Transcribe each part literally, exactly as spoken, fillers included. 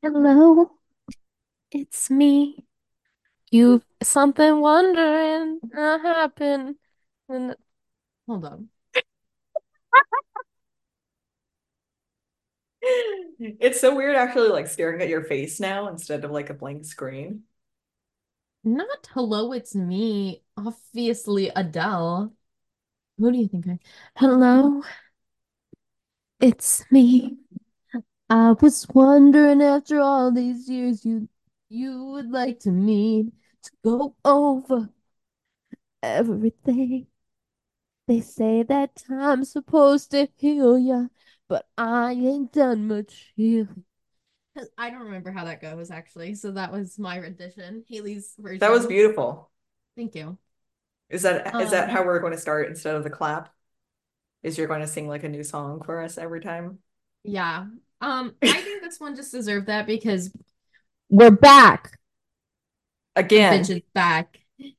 Hello, it's me. You something wondering uh, happened. And hold on. It's so weird actually like staring at your face now instead of like a blank screen. Not hello, it's me. Obviously, Adele. Who do you think I? Hello, it's me. I was wondering after all these years you you would like to meet to go over everything. They say that time's supposed to heal ya, but I ain't done much healing. I don't remember how that goes actually. So that was my rendition, Haley's That was version. beautiful. Thank you. Is that is that how Um, we're going to start instead of the clap? Is you're going to sing like a new song for us every time? yeah. Um, I think this one just deserved that because we're back. The bitch Again, is back.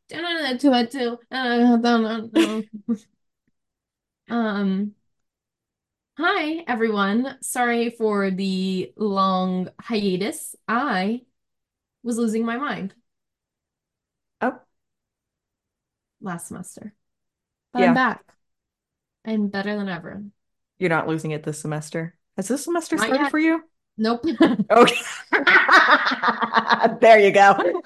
Um, hi everyone. Sorry for the long hiatus. I was losing my mind oh last semester, but I'm yeah, back and better than ever. you're not losing it this semester. Has this semester Not started yet. for you? Nope. Okay. There you go.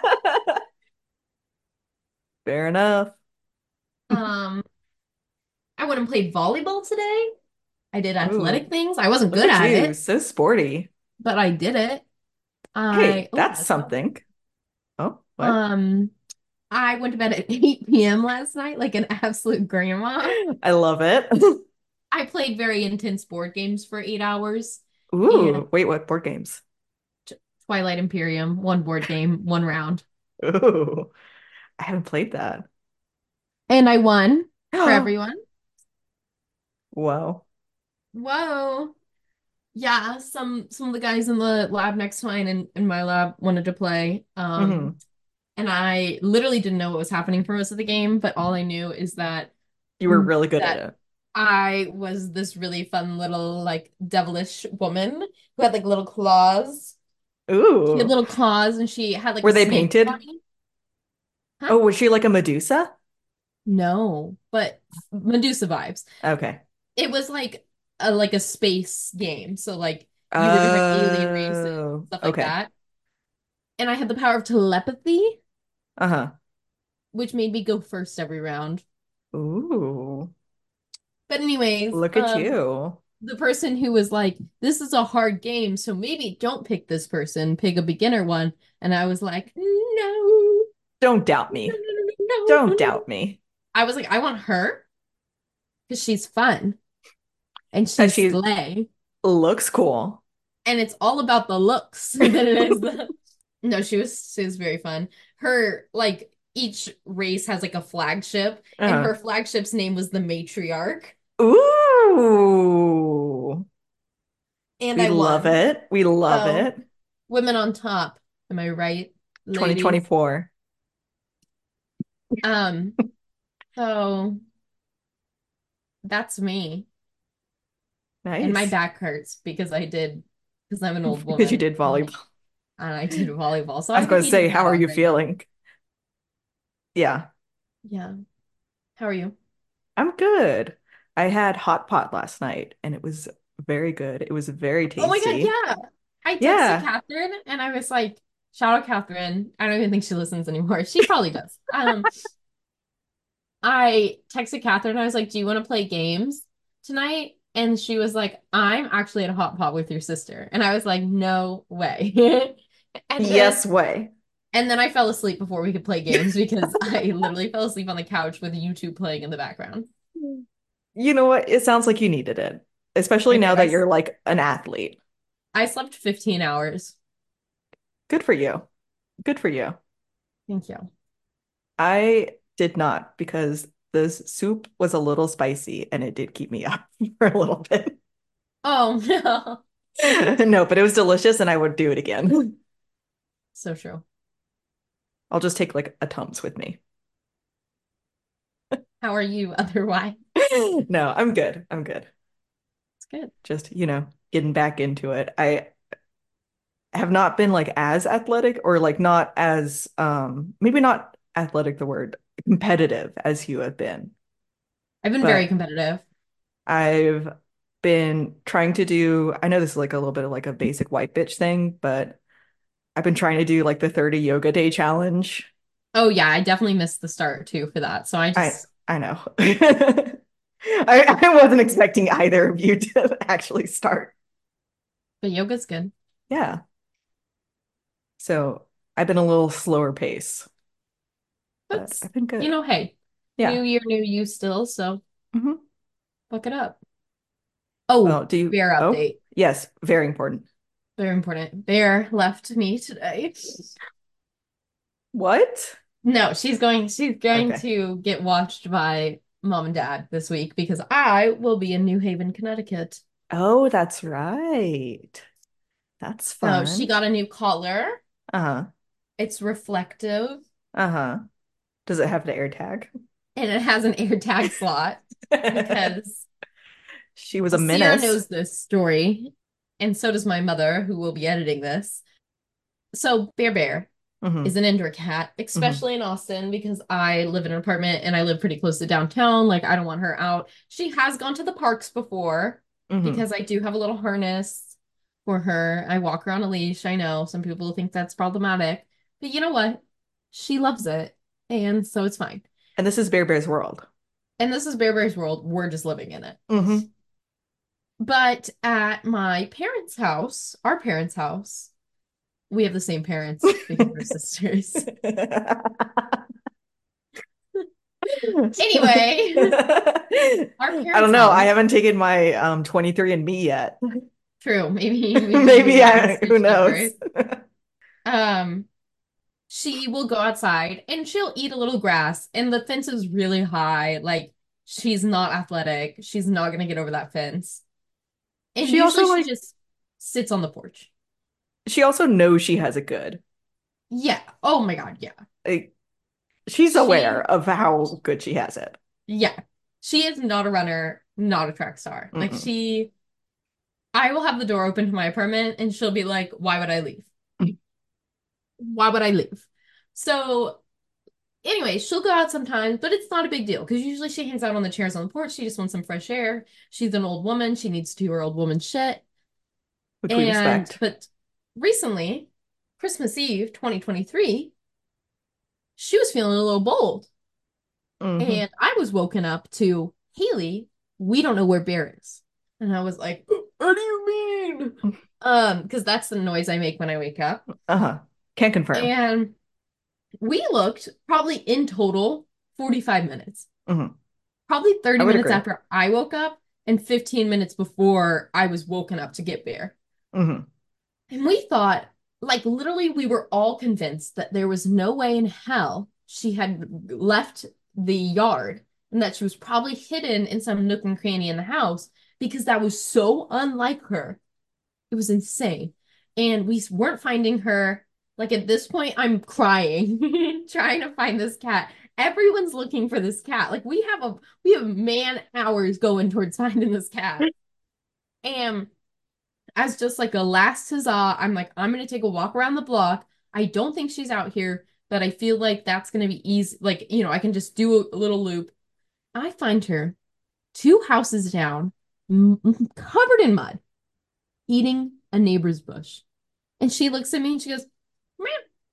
Fair enough. Um, I went and played volleyball today. I did athletic Ooh, things. I wasn't look good at at you, it, so sporty. but I did it. I Hey, oh, that's that's loud. something. Oh, what? Um, I went to bed at eight p m last night like an absolute grandma. I love it. I played very intense board games for eight hours and Ooh, wait, what board games? Twilight Imperium, one board game, one round. Ooh, I haven't played that. And I won for everyone. Whoa. Whoa. Yeah, some some of the guys in the lab next to mine and in my lab wanted to play. Um, Hmm. and I literally didn't know what was happening for most of the game, but all I knew is that You were really good at that it. I was this really fun little like devilish woman who had like little claws. She had Ooh. little claws and she had like a Were they snake painted? body. Huh? Oh, was she like a Medusa? No, but Medusa vibes. Okay. It was like a like a space game. So like you were different alien races, Oh, stuff like okay. that. And I had the power of telepathy, Uh-huh. which made me go first every round. Ooh. But anyways, Look at um, you. the person who was like, "This is a hard game, so maybe don't pick this person, pick a beginner one." And I was like, "No, Don't doubt no, me. no, no, no, Don't no." doubt me. I was like, "I want her because she's fun and And she's she slay, looks cool. and it's all about the looks than it is the." No, she was she was very fun. Her like each race has like a flagship, and Uh-huh. her flagship's name was the matriarch, Ooh. and We I love won. it. We love So, it. women on top. Am I right, ladies? twenty twenty-four. Um, so that's me. And my Nice. back hurts because I did because I'm an old Because you woman did and I volleyball. and I did volleyball. So I was I'm going to say, defeated how that are you already. feeling? Yeah, Yeah. How are you? I'm good. I had hot pot last night and it was very good. It was very Oh my God, tasty. yeah. I texted Yeah. Catherine and I was like, shout out Catherine. I don't even think she listens anymore. She probably does. Um, I texted Catherine and I was like, do you want to play games tonight? And she was like, I'm actually at a hot pot with your sister. And I was like, no way. And then Yes way. and then I fell asleep before we could play games because I literally fell asleep on the couch with YouTube playing in the background. You know what? It sounds like you needed it, especially I now did. I that you're like an athlete. I slept fifteen hours. Good for you. Good for you. Thank you. I did not because the soup was a little spicy and it did keep me up for a little bit. Oh no. No, but it was delicious and I would do it again. So true. I'll just take like a Tums with me. How are you otherwise? No, I'm good. I'm good. It's good. Just, you know, getting back into it. I have not been like as athletic or like not as um maybe not athletic the word competitive as you have been. I've been very But competitive. I've been trying to do, I know this is like a little bit of like a basic white bitch thing, but I've been trying to do like the thirty yoga day challenge. Oh yeah, I definitely missed the start too for that. So I I just, I know. I, I wasn't expecting either of you to actually start. but yoga's good. Yeah. So I've been a little slower pace, But but I've been you good. know, hey, new Yeah. year, new you still, so Hmm. fuck it up. Oh, Well, do you, bear oh, update. yes, very important. Very important. Bear left me today. What? No, she's going she's going Okay. to get watched by mom and dad this week because I will be in New Haven, Connecticut. Oh, that's right. That's So she fun. got a new collar. Uh-huh. It's reflective Uh-huh. Does it have the air tag? and it has an AirTag slot because She was a Sierra menace. knows this story, and so does my mother, who will be editing this. So Bear Bear Hmm. is an indoor cat, Hmm. especially in Austin, because I live in an apartment and I live pretty close to downtown. Like, I don't want her out. She has gone to the parks before Hmm. because I do have a little harness for her. I walk her on a leash. I know some people think that's problematic, but you know what? She loves it. And so it's fine. And this is Bear Bear's world. And this is Bear Bear's world. We're just living in it. Hmm. But at my parents' house, our parents' house, we have the same parents because we're sisters. Anyway, I our don't parents' know. I house. haven't taken my um twenty-three and me yet. True. Maybe maybe you Maybe uh I, who switched it knows? first. Um, she will go outside and she'll eat a little grass, and the fence is really high. Like she's not athletic. She's not gonna get over that fence. And She usually also she like just sits on the porch. she also knows she has it good. Yeah. Oh my God. Yeah. Like, she's aware She, of how good she has it. yeah. She is not a runner, not a track star. Like Mm-mm. she, I will have the door open to my apartment and she'll be like, why would I leave? Why would I leave? So anyway, she'll go out sometimes, but it's not a big deal because usually she hangs out on the chairs on the porch. She just wants some fresh air. She's an old woman. She needs to do her old woman shit. Which we And, respect. but recently, Christmas Eve twenty twenty-three, she was feeling a little bold. Hmm. And I was woken up to, Haley, we don't know where Bear is. And I was like, what do you mean? Um, because that's the noise I make when I wake up. Uh-huh. Can't confirm. And we looked probably in total forty-five minutes. Hmm. Probably I thirty would minutes agree. after I woke up and fifteen minutes before I was woken up to get Bear. Hmm. And we thought, like, literally, we were all convinced that there was no way in hell she had left the yard and that she was probably hidden in some nook and cranny in the house because that was so unlike her. It was insane. And we weren't finding her. Like, at this point, I'm crying, trying to find this cat. Everyone's looking for this cat. Like, we have a we have man hours going towards finding this cat. And as just like a last huzzah, I'm like, I'm gonna take a walk around the block. I don't think she's out here, but I feel like that's gonna be easy. Like, you know, I can just do a, a little loop. I find her two houses down, m- covered in mud, eating a neighbor's bush. And she looks at me and she goes, meow.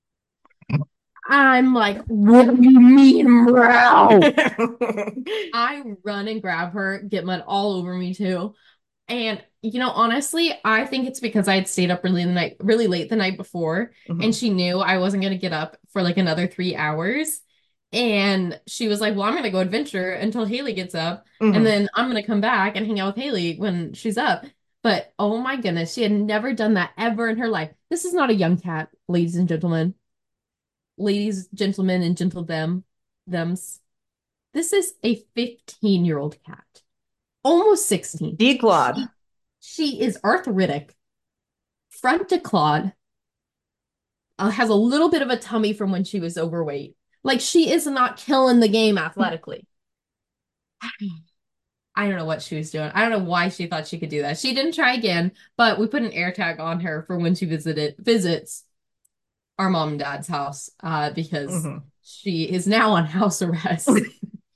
I'm like, what do you mean, meow? I run and grab her, get mud all over me too. And you know, honestly, I think it's because I had stayed up really the night, really late the night before, and Hmm. she knew I wasn't gonna get up for like another three hours. And she was like, "Well, I'm gonna go adventure until Haley gets up, and Hmm. then I'm gonna come back and hang out with Haley when she's up." But oh my goodness, she had never done that ever in her life. This is not a young cat, ladies and gentlemen, ladies, gentlemen, and gentle them, thems. This is a fifteen year old cat, almost sixteen. Declawed. She she is arthritic, front to clawed, uh, has a little bit of a tummy from when she was overweight. Like she is not killing the game athletically. I don't know what she was doing. I don't know why she thought she could do that. She didn't try again, but we put an air tag on her for when she visited visits our mom and dad's house, uh, because Hmm. she is now on house arrest.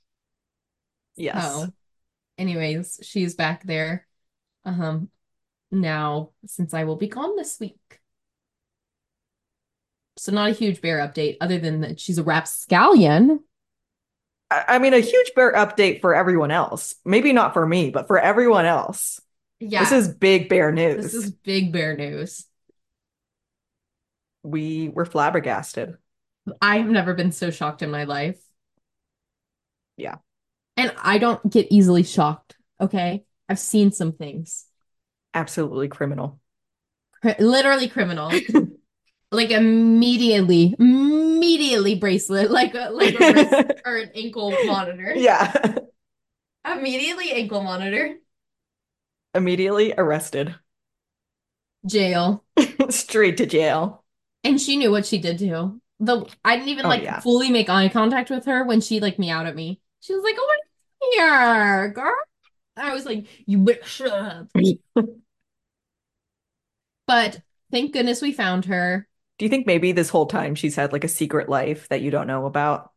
Yes. So, anyways, she's back there. Um, now since I will be gone this week. So not a huge bear update, other than that she's a rapscallion. I, I mean, a huge bear update for everyone else. Maybe not for me, but for everyone else. This Yeah, is big bear this news. is big bear news. We were flabbergasted. I have never been so shocked in my life. Yeah, And I don't get easily shocked, okay? I've seen some things. absolutely criminal. Cri- literally criminal. Like immediately, immediately bracelet, like a like a wrist or an ankle monitor. Yeah. Immediately ankle monitor. Immediately arrested. Jail. Straight to jail. And she knew what she did too. The I didn't even Oh, like yeah. fully make eye contact with her when she like meowed at me. She was like, "Oh, what here, girl?" I was like, "You better shut up." But thank goodness we found her. Do you think maybe this whole time she's had like a secret life that you don't know about?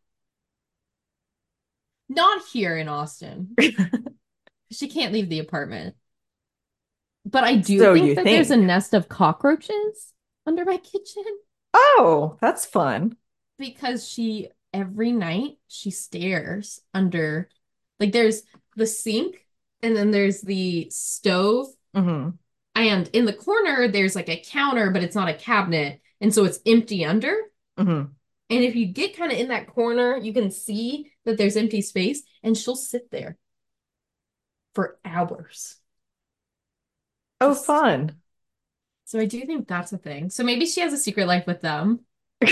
Not here in Austin. She can't leave the apartment. But I do So think you that there's a think. nest of cockroaches under my kitchen Oh, that's fun. because she every night she stares under, like, there's the sink and then there's the stove, Hmm. and in the corner there's like a counter, but it's not a cabinet, and so it's empty under. Hmm. And if you get kind of in that corner, you can see that there's empty space, and she'll sit there for hours. Oh, Just fun. so I do think that's a thing. So maybe she has a secret life with them.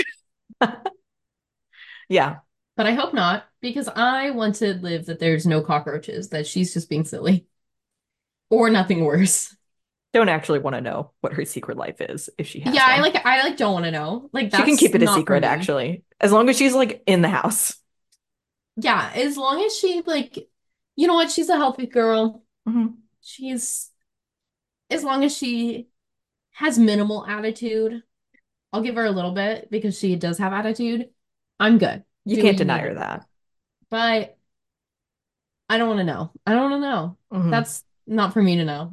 Yeah. But I hope not, because I want to live that there's no cockroaches, that she's just being silly or nothing worse. Don't actually want to know what her secret life is if she Yeah, has I one. like I like don't want to know. Like She can that's keep it a not for secret, me. actually, as long as she's like in the house. Yeah, as long as she like, you know what, she's a healthy girl. Hmm. She's as long as she has minimal attitude, I'll give her a little bit because she does have attitude. I'm good. You Do what can't you deny need to her do. that. But I don't want to know. I don't want to know. Hmm. That's not for me to know.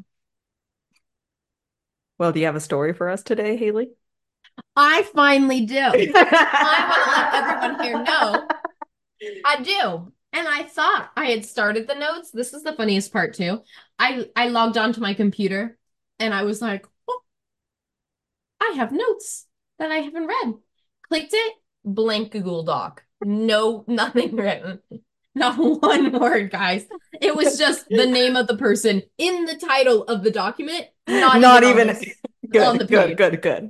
Well, do you have a story for us today, Haley? I finally do. I want to let everyone here know I do. And I thought I had started the notes. This is the funniest part too. I I logged onto my computer and I was like, "Oh, I have notes that I haven't read." Clicked it, blank Google Doc. No, nothing written. Not one word, guys. It was just the name of the person in the title of the document, not Not even on even this on the good, good, page. good, good.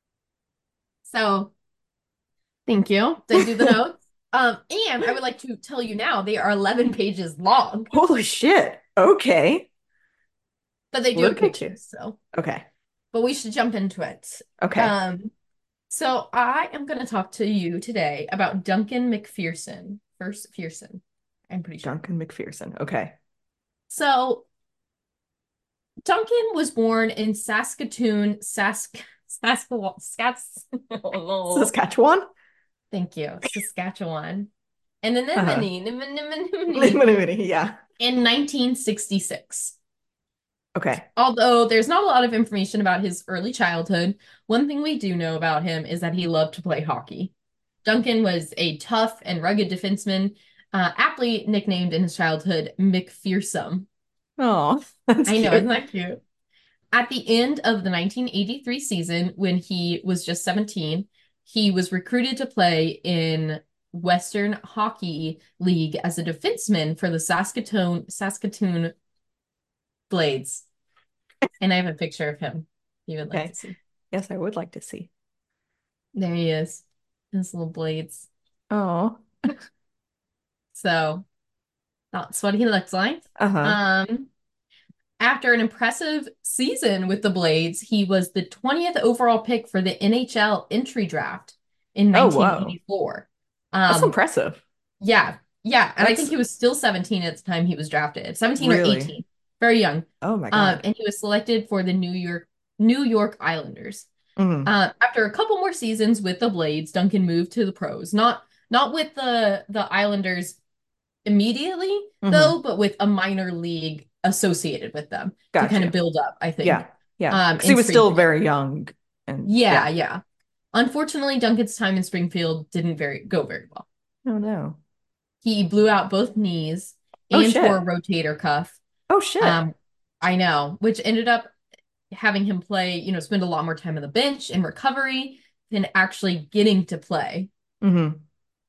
So thank you. Did do the notes. Um, and I would like to tell you now they are eleven pages long, Holy shit. Okay. but they do have Look at you. pictures. So, Okay. but we should jump into it. Okay. Um, so I am going to talk to you today about Duncan McPherson. First Pearson, I'm pretty sure. Duncan McPherson. Okay. So Duncan was born in Saskatoon, Sask, Saskatchewan, Scats. Oh, Saskatchewan? thank you, Saskatchewan, and Uh-huh. Yeah. in nineteen sixty-six. Okay. Although there's not a lot of information about his early childhood, one thing we do know about him is that he loved to play hockey. Duncan was a tough and rugged defenseman, uh, aptly nicknamed in his childhood McPherson. Oh, that's I know, isn't cute. that cute? At the end of the nineteen eighty-three season, when he was just seventeen, he was recruited to play in Western Hockey League as a defenseman for the Saskatoon Saskatoon Blades. And I have a picture of him you would like Okay. to see. Yes, I would like to see. There he is, his little blades. Oh. So that's what he looks like. Uh-huh. Um, After an impressive season with the Blades, he was the twentieth overall pick for the N H L entry draft in Oh, whoa. nineteen eighty-four. That's Um, impressive. yeah, Yeah, and I think That's he was still seventeen at the time he was drafted. seventeen or really, eighteen. Very young. oh my Um, God. and he was selected for the New York New York Islanders. Hmm. Uh, after a couple more seasons with the Blades, Duncan moved to the pros. Not not with the the Islanders immediately, Hmm. though, but with a minor league associated with them to Got kind of you. build up, I Yeah. think, Yeah. um, Because he in was still Springfield. very young. And Yeah, yeah. yeah. Unfortunately, Duncan's time in Springfield didn't very go very well. Oh no. He blew out both knees Oh and tore a shit. rotator cuff. Oh shit. Um, I know, which ended up having him play, you know, spend a lot more time on the bench in recovery than actually getting to play. Hmm.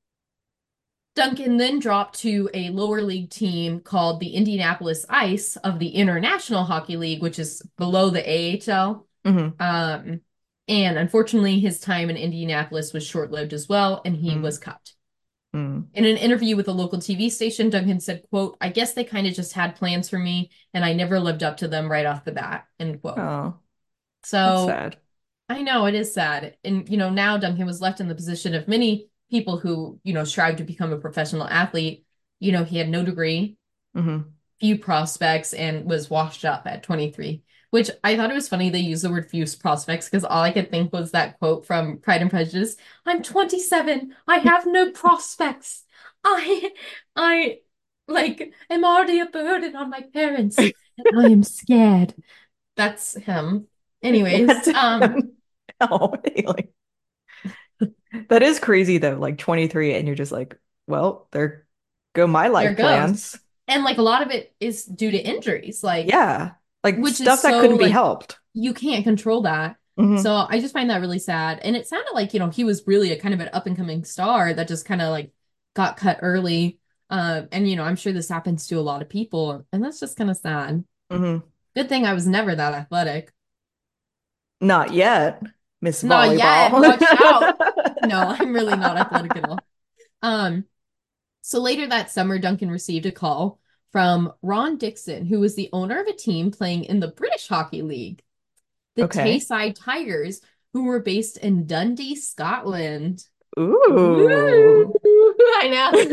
Duncan then dropped to a lower league team called the Indianapolis Ice of the International Hockey League, which is below the A H L. Hmm. Um, and unfortunately, his time in Indianapolis was short lived as well, and he was Hmm. cut. Hmm. In an interview with a local T V station, Duncan said, quote, I guess they kind of just had plans for me, and I never lived up to them right off the bat, end quote. Oh, that's So sad. I know it is sad. And, you know, now Duncan was left in the position of many people who, you know, strive to become a professional athlete. You know, he had no degree, Hmm. few prospects, and was washed up at twenty-three, which I thought it was funny they used the word few prospects because all I could think was that quote from Pride and Prejudice. I'm twenty-seven. I have no prospects. I, I, like, am already a burden on my parents, and I am scared. That's him. Anyways, That's um, oh, Haley. That is crazy though. Like twenty-three, and you're just like, well, there go my there life it goes. plans. And like a lot of it is due to injuries, like Yeah. Like which is stuff that so couldn't be like helped. you can't control that. Hmm. So I just find that really sad. And it sounded like, you know, he was really a kind of an up and coming star that just kind of like got cut early. Um, and you know, I'm sure this happens to a lot of people, and that's just kind of sad. Hmm. Good thing I was never that athletic. Not yet, Miss Not yet. Volleyball. Watch out. No, I'm really not athletic at all. Um, so later that summer, Duncan received a call from Ron Dixon, who was the owner of a team playing in the British Hockey League, the Okay. Tayside Tigers, who were based in Dundee, Scotland. Ooh. Ooh, I know.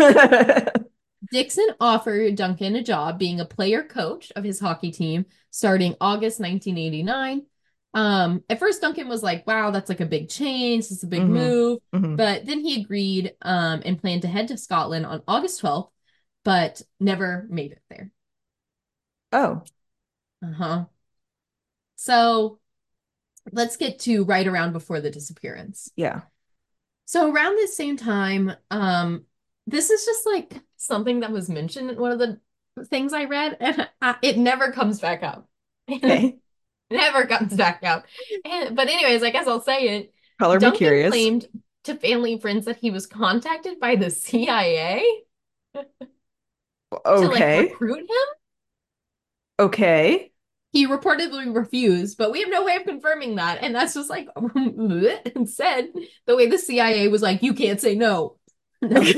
Dixon offered Duncan a job being a player coach of his hockey team starting August nineteen eighty-nine. Um, at first, Duncan was like, wow, that's like a big change. It's a big Hmm. move. Hmm. But then he agreed um, and planned to head to Scotland on August twelfth, but never made it there. Oh, Uh-huh. So let's get to right around before the disappearance. yeah. So around this same time, um, this is just like something that was mentioned in one of the things I read, and I, it never comes back up. Okay. Never comes back up. And, but anyways, I guess I'll say it. Color me Duncan curious. claimed to family and friends that he was contacted by the C I A to like Okay. recruit him. Okay. He reportedly refused, but we have no way of confirming that. And that's just like and said the way the C I A was like, you can't say no. No.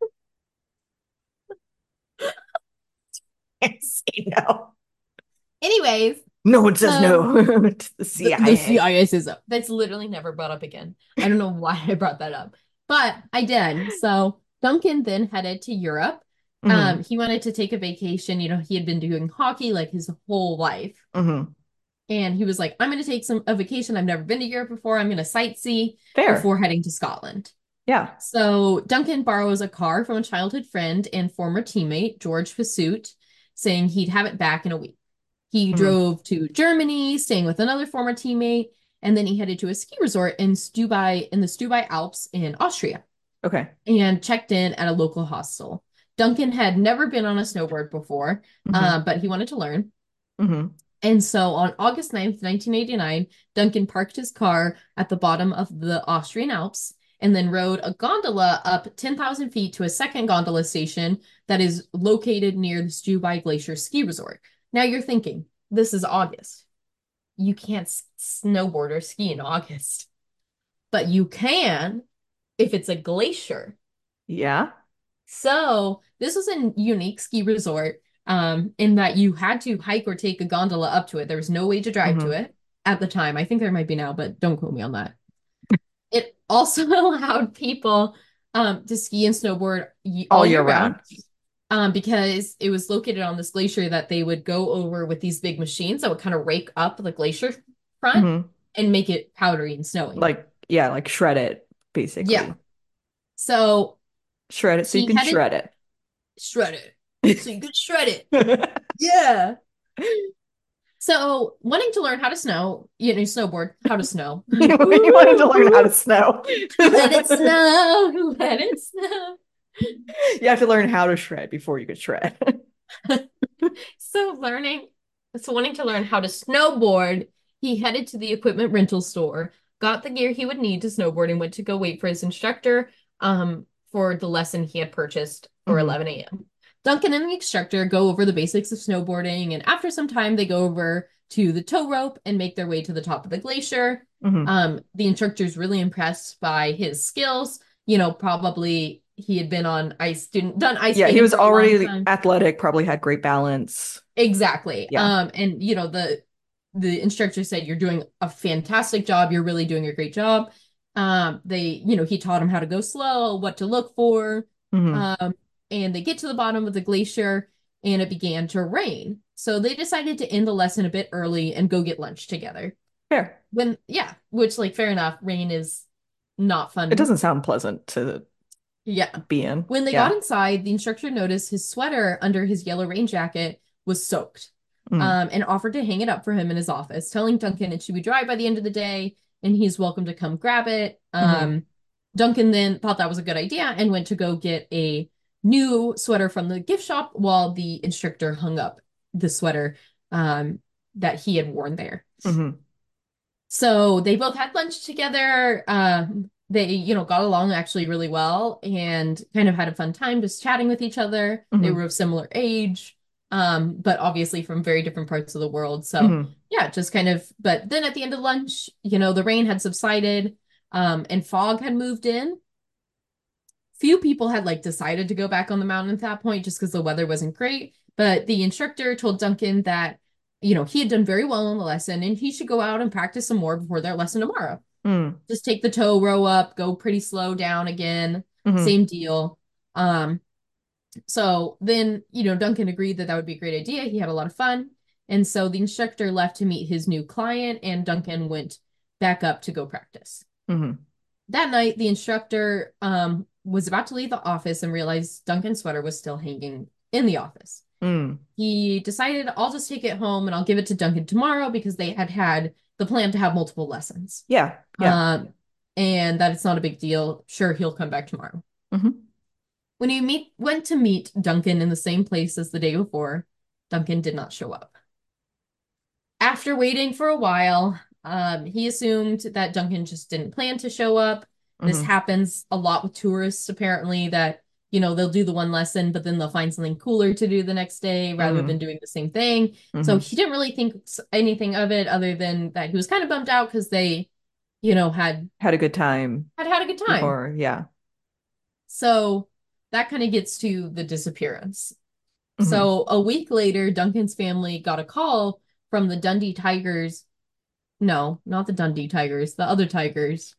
Say no. Anyways, No one says so no to the the, the C I A. C I A says up. That's literally never brought up again. I don't know why I brought that up, but I did. So Duncan then headed to Europe. Um, Hmm. he wanted to take a vacation. You know, he had been doing hockey like his whole life. Hmm. And he was like, I'm going to take some a vacation. I've never been to Europe before. I'm going to sightsee Fair. before heading to Scotland. Yeah. So Duncan borrows a car from a childhood friend and former teammate, George Pursuit, saying he'd have it back in a week. He Hmm. drove to Germany, staying with another former teammate, and then he headed to a ski resort in Stubai in the Stubai Alps in Austria Okay. and checked in at a local hostel. Duncan had never been on a snowboard before, Hmm. uh, but he wanted to learn. Hmm. And so on August ninth, nineteen eighty-nine, Duncan parked his car at the bottom of the Austrian Alps and then rode a gondola up ten thousand feet to a second gondola station that is located near the Stubai Glacier Ski Resort. Now you're thinking, this is August. You can't snowboard or ski in August, but you can if it's a glacier. Yeah. So this was a unique ski resort um, in that you had to hike or take a gondola up to it. There was no way to drive to Hmm. it at the time. I think there might be now, but don't quote me on that. It also allowed people um, to ski and snowboard All all year year round. round. um, because it was located on this glacier that they would go over with these big machines that would kind of rake up the glacier front Hmm. and make it powdery and snowy. Like, yeah, like shred it, Yeah. basically. So Shred it so you he can headed shred shred it. it. So you could shred it. Yeah. So wanting to learn how to snow, you know, snowboard, how to snow. You wanted to learn how to Woo! snow. Let it snow. Let it snow. You have to learn how to shred before you could shred. So learning, so wanting to learn how to snowboard, he headed to the equipment rental store, got the gear he would need to snowboard, and went to go wait for his instructor um, for the lesson he had purchased for Hmm. eleven a m. Duncan and the instructor go over the basics of snowboarding, and after some time, they go over to the tow rope and make their way to the top of the glacier. Hmm. Um, the instructor's really impressed by his skills. You know, probably he had been on ice, didn't done ice Yeah, he skating was for a long already time. athletic, probably had great balance. Exactly. Yeah. Um, and you know, the the instructor said, "You're doing a fantastic job. You're really doing a great job." Um, they, you know, he taught him how to go slow, what to look for. Hmm. Um, and they get to the bottom of the glacier and it began to rain. So they decided to end the lesson a bit early and go get lunch together. Fair. When, yeah, which like fair enough, rain is not It fun. doesn't sound pleasant to Yeah. be in. When they got Yeah. inside, the instructor noticed his sweater under his yellow rain jacket was soaked, Mm. um, and offered to hang it up for him in his office, telling Duncan it should be dry by the end of the day and he's welcome to come grab it. Hmm. Um, Duncan then thought that was a good idea and went to go get a new sweater from the gift shop while the instructor hung up the sweater um, that he had worn there. Hmm. So they both had lunch together. Um, they, you know, got along actually really well and kind of had a fun time just chatting with each other. They were Hmm. of similar age, um, but obviously from very different parts of the world. So Hmm. yeah, just kind of, but then at the end of lunch, you know, the rain had subsided, um, and fog had moved in. Few people had like decided to go back on the mountain at that point just because the weather wasn't great. But the instructor told Duncan that, you know, he had done very well in the lesson and he should go out and practice some more before their lesson tomorrow. Hmm. Just take the tow row up, go pretty slow down again, Hmm. same deal. Um, so then, you know, Duncan agreed that that would be a great idea. He had a lot of fun. And so the instructor left to meet his new client, and Duncan went back up to go practice. Hmm. That night, the instructor um, was about to leave the office and realized Duncan's sweater was still hanging in the office. Hmm. He decided, I'll just take it home and I'll give it to Duncan tomorrow because they had had the plan to have multiple lessons. Yeah. Yeah. Um, and that it's not a big deal. Sure, he'll come back tomorrow. Hmm. When he meet went to meet Duncan in the same place as the day before, Duncan did not show up. After waiting for a while, um, he assumed that Duncan just didn't plan to show up. This Hmm. happens a lot with tourists, apparently, that, you know, they'll do the one lesson, but then they'll find something cooler to do the next day rather than Hmm. doing the same thing. So Hmm. he didn't really think anything of it other than that he was kind of bummed out because they, you know, had Had a good time had had a good time. before. Yeah. So that kind of gets to the disappearance. Hmm. So a week later, Duncan's family got a call from the Dundee Tigers. No, not the Dundee Tigers, the other Tigers.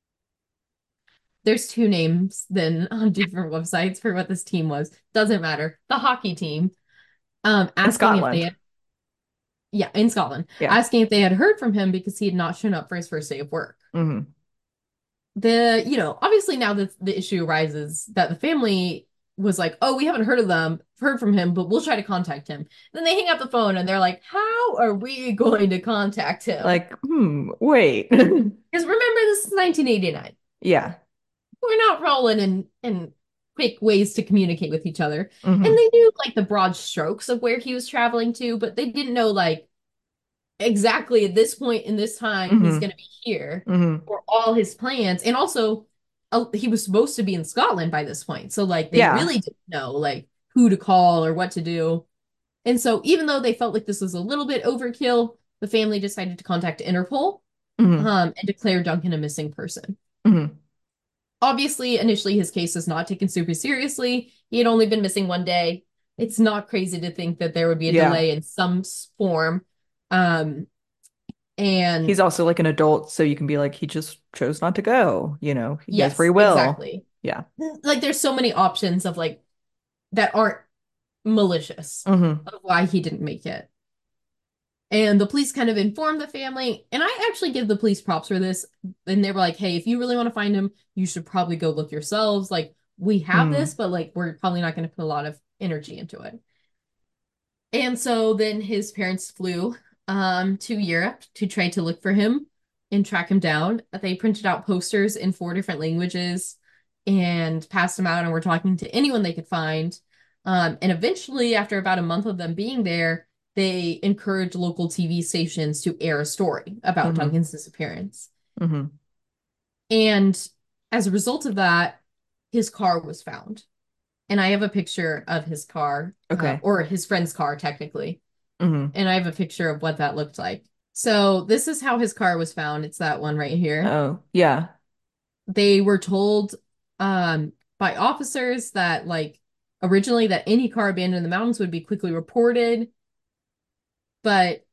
There's two names then on different websites for what this team was. Doesn't matter. The hockey team, um, In asking if they Scotland. had, yeah, in Scotland, Yeah. asking if they had heard from him because he had not shown up for his first day of work. Hmm. The, you know, obviously now that the issue arises that the family was like, oh, we haven't heard of them, heard from him, but we'll try to contact him. Then they hang up the phone and they're like, how are we going to contact him? Like, hmm, wait. Because remember, this is nineteen eighty-nine. Yeah. We're not rolling in in quick ways to communicate with each other. And Hmm. they knew like the broad strokes of where he was traveling to, but they didn't know like exactly at this point in this time he's Hmm. going to be here Hmm. for all his plans. And also, uh, he was supposed to be in Scotland by this point. So, like, they Yeah. really didn't know, like, who to call or what to do. And so, even though they felt like this was a little bit overkill, the family decided to contact Interpol Hmm. um, and declare Duncan a missing person. Hmm. Obviously, initially, his case was not taken super seriously. He had only been missing one day. It's not crazy to think that there would be a Yeah. delay in some form. Um, He's and also like an adult, so you can be like, he just chose not to go, you know, he has free yes, will. exactly. Yeah. Like there's so many options of like that aren't malicious Hmm. of why he didn't make it. And the police kind of informed the family, and I actually give the police props for this. And they were like, "Hey, if you really want to find him, you should probably go look yourselves. Like, we have this, Mm. but like, we're probably not going to put a lot of energy into it." And so then his parents flew um, to Europe to try to look for him and track him down. They printed out posters in four different languages and passed them out and were talking to anyone they could find. Um, and eventually, after about a month of them being there, they encouraged local T V stations to air a story about Hmm. Duncan's disappearance. Hmm. And as a result of that, his car was found. And I have a picture of his car, uh, Okay. or his friend's car, technically, Hmm. and I have a picture of what that looked like. So this is how his car was found. It's that one right here. Oh, yeah. They were told um, by officers that like originally that any car abandoned in the mountains would be quickly reported, but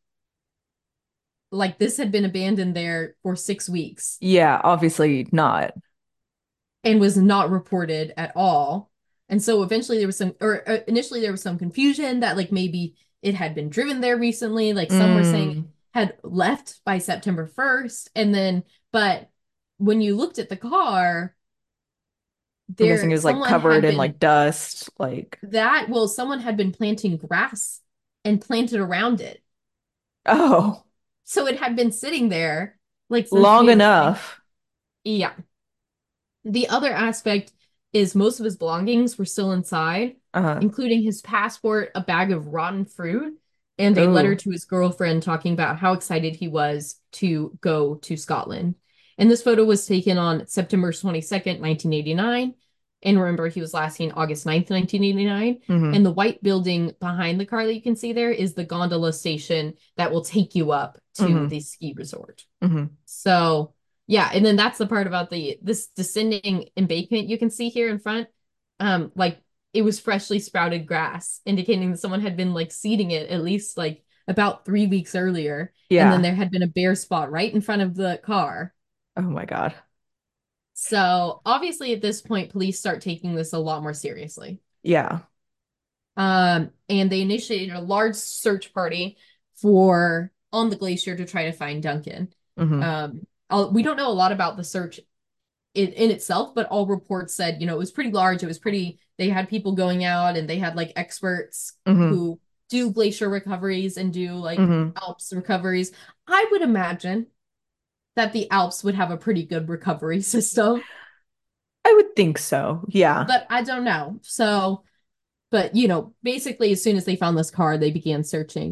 like this had been abandoned there for six weeks Yeah, obviously not. and was not reported at all. And so eventually there was some, or uh, initially there was some confusion that like maybe it had been driven there recently. Like some were saying it Mm. had left by September first. And then, but when you looked at the car, I'm guessing there, it was like someone covered had in been like dust, like, that, well, someone had been planting grass and planted around it. oh, So it had been sitting there like since long January. enough. Yeah. The other aspect is most of his belongings were still inside, Uh-huh. including his passport, a bag of rotten fruit, and a letter Oh. to his girlfriend talking about how excited he was to go to Scotland. And this photo was taken on September twenty-second, nineteen eighty-nine. And remember, he was last seen August ninth, nineteen eighty-nine. Hmm. And the white building behind the car that you can see there is the gondola station that will take you up to Hmm. the ski resort. Hmm. So yeah, and then that's the part about the this descending embankment you can see here in front. Um, like it was freshly sprouted grass, indicating that someone had been like seeding it at least like about three weeks earlier. And then Yeah. there had been a bare spot right in front of the car. Oh my God. So obviously at this point, police start taking this a lot more seriously. Yeah. Um, and they initiated a large search party for on the glacier to try to find Duncan. Hmm. Um, I'll- we don't know a lot about the search in, in itself, but all reports said, you know, it was pretty large. It was pretty, they had people going out and they had like experts Hmm. who do glacier recoveries and do like Hmm. Alps recoveries. I would imagine that the Alps would have a pretty good recovery system, I would think so. Yeah. but I don't know. So, but you know, basically, as soon as they found this car, they began searching.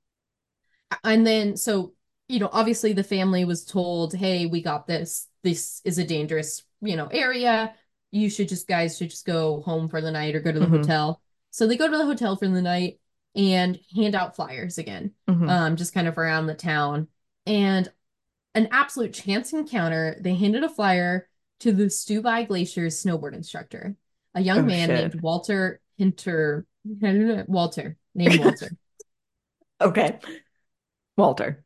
And then, so, you know, obviously the family was told, hey, we got this. This is a dangerous, you know, area. You should just, guys should just go home for the night or go to the Hmm. hotel. So they go to the hotel for the night and hand out flyers again, Hmm. um, just kind of around the town. And an absolute chance encounter, they handed a flyer to the Stubai Glacier's snowboard instructor, a young Oh man named shit. Walter Hinter, Walter, named Walter. Okay. Walter.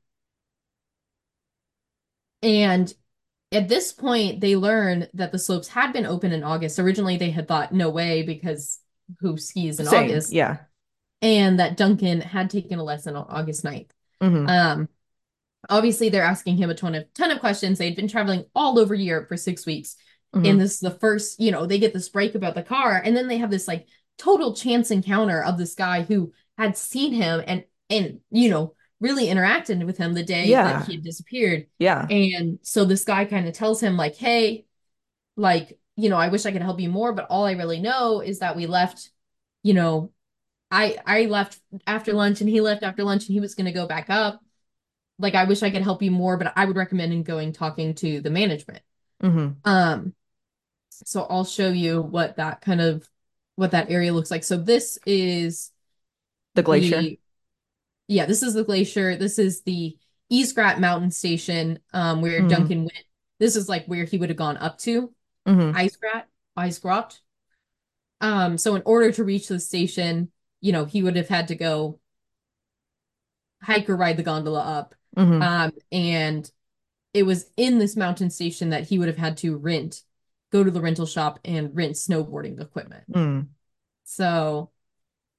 And at this point, they learn that the slopes had been open in August. Originally, they had thought, no way, because who skis in Same. August? Yeah. And that Duncan had taken a lesson on August ninth. Hmm. Um, obviously, they're asking him a ton of ton of questions. They'd been traveling all over Europe for six weeks. And Hmm. this is the first, you know, they get this break about the car, and then they have this like total chance encounter of this guy who had seen him and and you know really interacted with him the day that Yeah. he had disappeared. Yeah. And so this guy kind of tells him like, "Hey, like, you know, I wish I could help you more, but all I really know is that we left, you know, I I left after lunch and he left after lunch and he was going to go back up. Like, I wish I could help you more, but I would recommend in going talking to the management." Hmm. Um, so I'll show you what that kind of what that area looks like. So this is The glacier. the yeah, this is the glacier. This is the Eastgrat Mountain Station, um, where Hmm. Duncan went. This is like where he would have gone up to Hmm. Eisgrat, Eisgrot. Um, so in order to reach the station, you know, he would have had to go hike or ride the gondola up. Hmm. Um, and it was in this mountain station that he would have had to rent, go to the rental shop and rent snowboarding equipment. Mm. So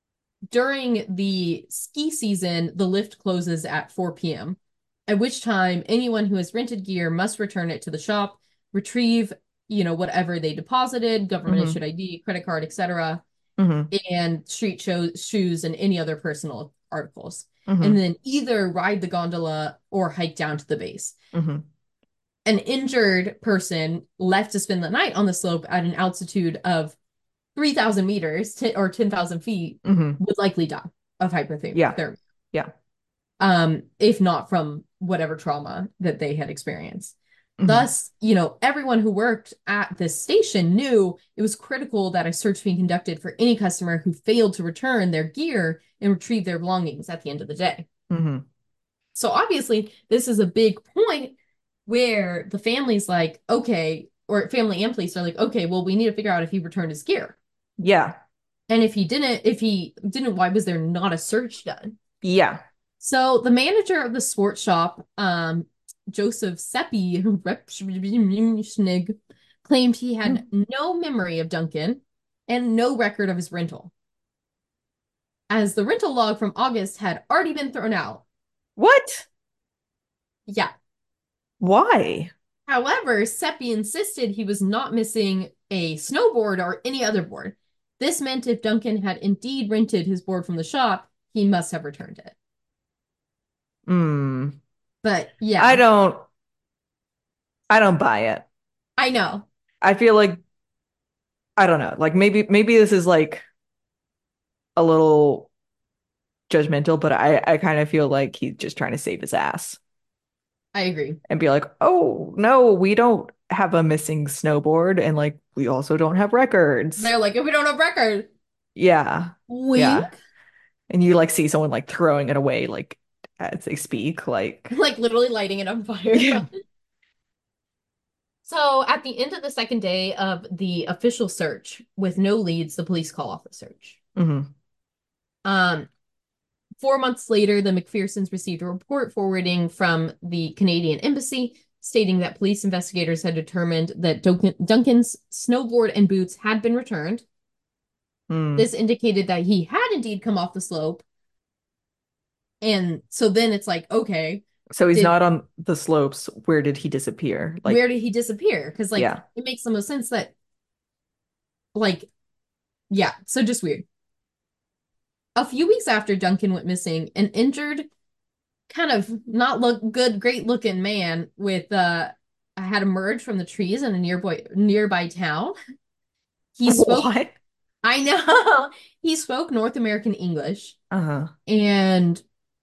During the ski season, the lift closes at four p m, at which time anyone who has rented gear must return it to the shop, retrieve, you know, whatever they deposited, government Mm-hmm. issued I D, credit card, et cetera, Mm-hmm. and street shows, shoes, and any other personal articles. And Mm-hmm. then either ride the gondola or hike down to the base. Mm-hmm. An injured person left to spend the night on the slope at an altitude of three thousand meters to, or ten thousand feet Mm-hmm. would likely die of Yeah. hypothermia, Yeah. um, if not from whatever trauma that they had experienced. Mm-hmm. Thus, you know, everyone who worked at this station knew it was critical that a search be conducted for any customer who failed to return their gear and retrieve their belongings at the end of the day. Mm-hmm. So obviously, this is a big point where the family's like, okay, or family and police are like, okay, well, we need to figure out if he returned his gear. Yeah. And if he didn't, if he didn't, why was there not a search done? Yeah. So the manager of the sports shop, um, Joseph Seppi Repschnig, claimed he had no memory of Duncan and no record of his rental, as the rental log from August had already been thrown out. What? Yeah. Why? However, Seppi insisted he was not missing a snowboard or any other board. This meant if Duncan had indeed rented his board from the shop, he must have returned it. Hmm. But I yeah, don't I don't buy it. I know. I feel like I don't know. Like maybe maybe this is like a little judgmental, but I I kind of feel like he's just trying to save his ass I agree. and be like, "Oh, no, we don't have a missing snowboard and like we also don't have records." They're like, if we don't have record, Yeah. Yeah. wink. And you like see someone like throwing it away like as they speak like Like literally lighting it on fire. yeah. So at the end of the second day of the official search, with no leads, the police call off the search. Hmm. Um, Four months later, the McPhersons received a report forwarding from the Canadian Embassy stating that police investigators had determined that Duncan, Duncan's snowboard and boots had been returned. Mm. This indicated that he had indeed come off the slope. And so then it's like, okay, So he's did not on the slopes. Where did he disappear? Like, where did he disappear? Because like yeah. it makes the most sense that like yeah, so just weird. A few weeks after Duncan went missing, an injured, kind of not look good, great looking man with uh had emerged from the trees in a nearby nearby town. He spoke, What? I know, he spoke North American English Uh-huh. and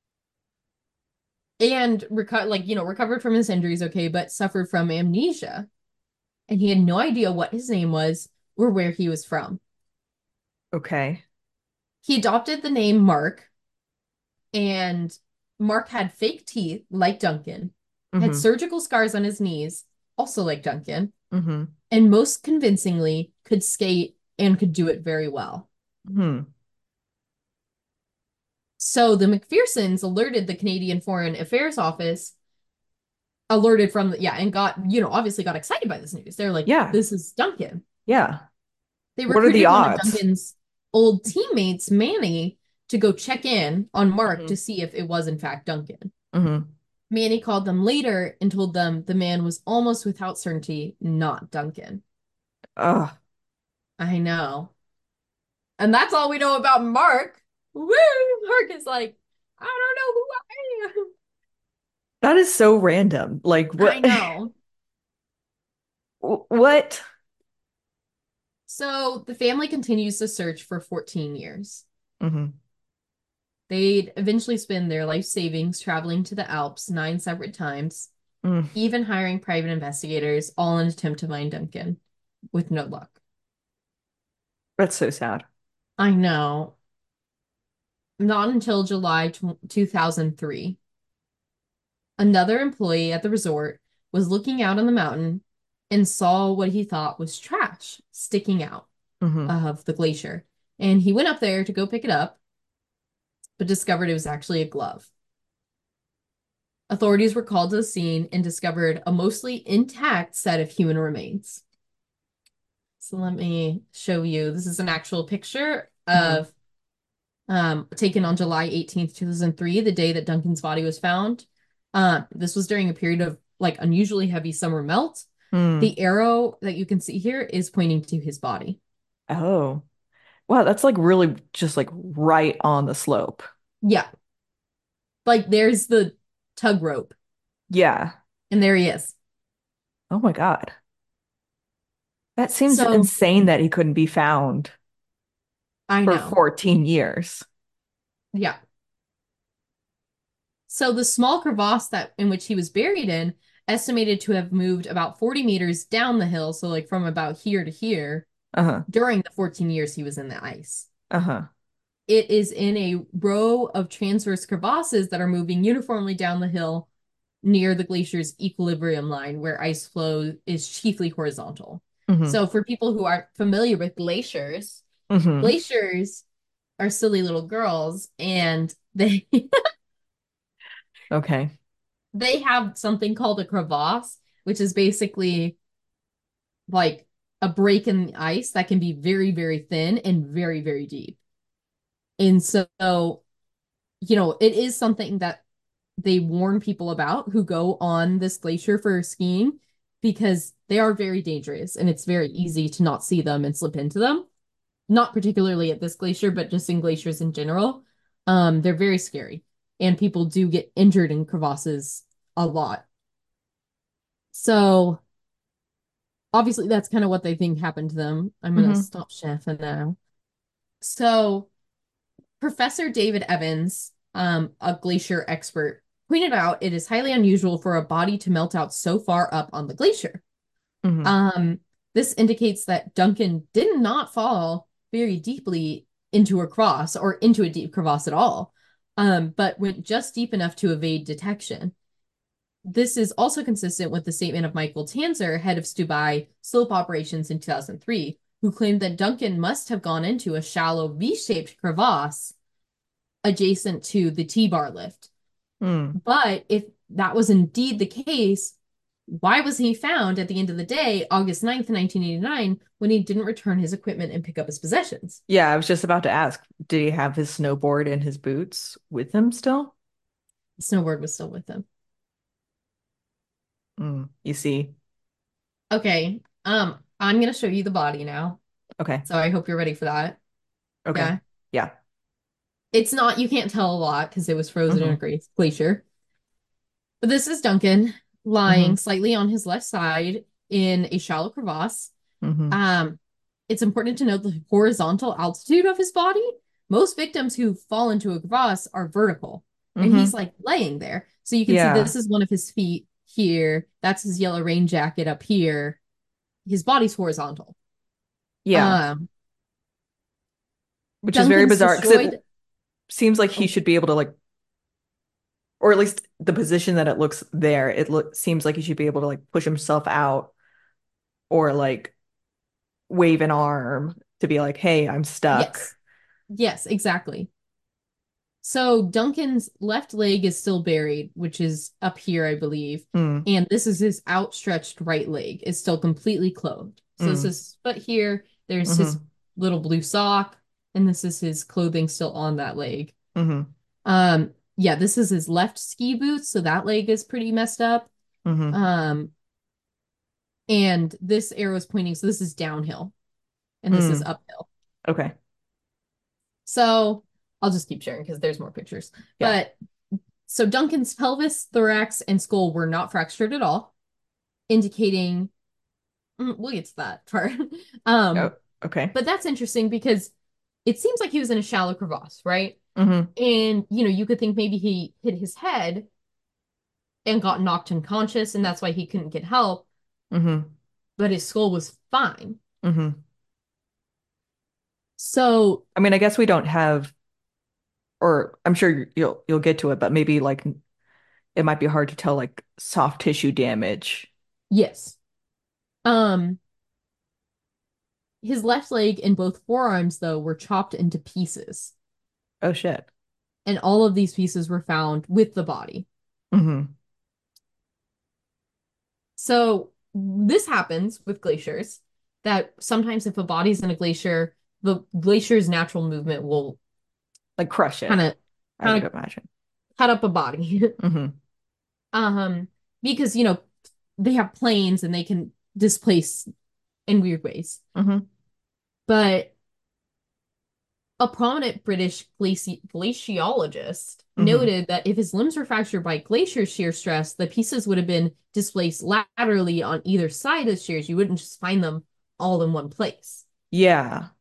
and reco like you know recovered from his injuries, okay, but suffered from amnesia, and he had no idea what his name was or where he was from. Okay. He adopted the name Mark, and Mark had fake teeth like Duncan, had Mm-hmm. surgical scars on his knees, also like Duncan, Mm-hmm. and most convincingly could skate and could do it very well. Hmm. So the McPhersons alerted the Canadian Foreign Affairs Office, alerted from the, yeah, and got, you know, obviously got excited by this news. They're like, Yeah. this is Duncan. Yeah. They What are the recruited one of odds? Duncan's old teammates, Manny, to go check in on Mark to Mm-hmm. see if it was in fact Duncan. Mm-hmm. Manny called them later and told them the man was almost without certainty not Duncan. Ugh. I know. And that's all we know about Mark. Woo! Mark is like, I don't know who I am. That is so random. Like I what know. what? So the family continues to search for fourteen years. Mm-hmm. They'd eventually spend their life savings traveling to the Alps nine separate times, Mm. even hiring private investigators, all in an attempt to find Duncan, with no luck. That's so sad. I know. Not until July two thousand three, another employee at the resort was looking out on the mountain and saw what he thought was trash sticking out Mm-hmm. of the glacier. And he went up there to go pick it up, but discovered it was actually a glove. Authorities were called to the scene and discovered a mostly intact set of human remains. So let me show you. This is an actual picture Mm-hmm. of um, taken on July eighteenth, two thousand three, the day that Duncan's body was found. Uh, this was during a period of like unusually heavy summer melt. Hmm. The arrow that you can see here is pointing to his body. Oh. Wow, that's like really just like right on the slope. Yeah, like there's the tug rope, Yeah. and there he is. Oh my God. That seems So insane that he couldn't be found I for know. fourteen years. Yeah. So the small crevasse that in which he was buried in, estimated to have moved about forty meters down the hill, so like from about here to here, Uh-huh. during the fourteen years he was in the ice. Uh-huh. It is in a row of transverse crevasses that are moving uniformly down the hill near the glacier's equilibrium line, where ice flow is chiefly horizontal. Mm-hmm. So for people who aren't familiar with glaciers, Mm-hmm. glaciers are silly little girls, and they Okay. they have something called a crevasse, which is basically like a break in the ice that can be very, very thin and very, very deep. And so, you know, it is something that they warn people about who go on this glacier for skiing because they are very dangerous and it's very easy to not see them and slip into them. Not particularly at this glacier, but just in glaciers in general. Um, they're very scary and people do get injured in crevasses a lot. So obviously that's kind of what they think happened to them. I'm gonna Mm-hmm. stop chefing now. So Professor David Evans, um, a glacier expert, pointed out it is highly unusual for a body to melt out so far up on the glacier. Mm-hmm. Um, this indicates that Duncan did not fall very deeply into a cross or into a deep crevasse at all, um, but went just deep enough to evade detection. This is also consistent with the statement of Michael Tanzer, head of Stubai slope operations in two thousand three, who claimed that Duncan must have gone into a shallow V-shaped crevasse adjacent to the T-bar lift. Mm. But if that was indeed the case, why was he found at the end of the day, August ninth, nineteen eighty-nine, when he didn't return his equipment and pick up his possessions? Yeah, I was just about to ask, did he have his snowboard and his boots with him still? The snowboard was still with him. Mm. You see. Okay, um, I'm gonna show you the body now. Okay. So I hope you're ready for that. Okay. Yeah. Yeah. It's not, you can't tell a lot because it was frozen in Mm-hmm. a glacier. But this is Duncan Mm-hmm. lying slightly on his left side in a shallow crevasse. Mm-hmm. Um, it's important to note the horizontal altitude of his body. Most victims who fall into a crevasse are vertical, and Mm-hmm. he's like laying there. So you can see Yeah. this is one of his feet here. That's his yellow rain jacket up here. His body's horizontal. Yeah. Um, Which is very Duncan's bizarre because it destroyed. seems like he Oh, should be able to like, or at least the position that it looks there, it look seems like he should be able to like push himself out or like wave an arm to be like, hey, I'm stuck. yes. Yes, exactly. So Duncan's left leg is still buried, which is up here, I believe. Mm, And this is his outstretched right leg is still completely clothed. So this mm, is his foot here. There's his mm-hmm, little blue sock, and this is his clothing still on that leg. mm-hmm, Um, yeah, this is his left ski boot, so that leg is pretty messed up. mm-hmm. Um, and this arrow is pointing, so this is downhill, and this is Mm, uphill. okay. So I'll just keep sharing because there's more pictures. Yeah. But so Duncan's pelvis, thorax, and skull were not fractured at all, indicating mm, we'll get to that part. Oh, um, okay. but that's interesting because it seems like he was in a shallow crevasse, right? Mm-hmm, And you know, you could think maybe he hit his head and got knocked unconscious, and that's why he couldn't get help, mm-hmm, but his skull was fine. mm-hmm. So I mean, I guess we don't have, or I'm sure you'll you'll get to it, but maybe like it might be hard to tell like soft tissue damage. yes. Um, his left leg and both forearms, though, were chopped into pieces. Oh shit. And all of these pieces were found with the body. Mm-hmm, So this happens with glaciers that sometimes if a body's in a glacier, the glacier's natural movement will Like crush kind it, of I would kind of imagine. cut up a body. Hmm. Um, because you know they have planes and they can displace in weird ways. Hmm. But a prominent British glaci glaciologist Hmm. noted that if his limbs were fractured by glacier shear stress, the pieces would have been displaced laterally on either side of the shears. You wouldn't just find them all in one place. Yeah.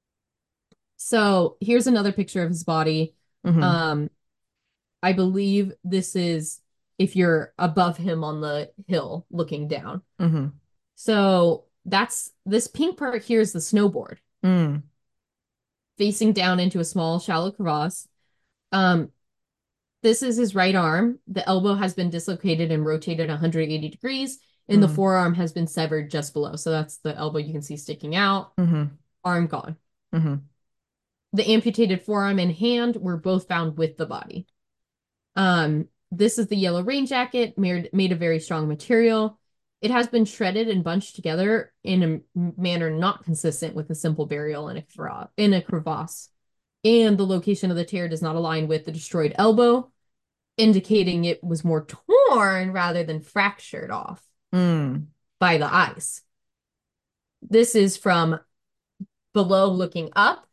So here's another picture of his body. Hmm. Um, I believe this is if you're above him on the hill looking down. Hmm. So that's this pink part here is the snowboard Mm. facing down into a small shallow crevasse. Um, this is his right arm. The elbow has been dislocated and rotated one hundred eighty degrees, and the Mm. forearm has been severed just below. So that's the elbow you can see sticking out, Hmm. arm gone. Hmm. The amputated forearm and hand were both found with the body. Um, this is the yellow rain jacket made, made of very strong material. It has been shredded and bunched together in a manner not consistent with a simple burial in a, cre- in a crevasse. And the location of the tear does not align with the destroyed elbow, indicating it was more torn rather than fractured off Mm. by the ice. This is from below looking up,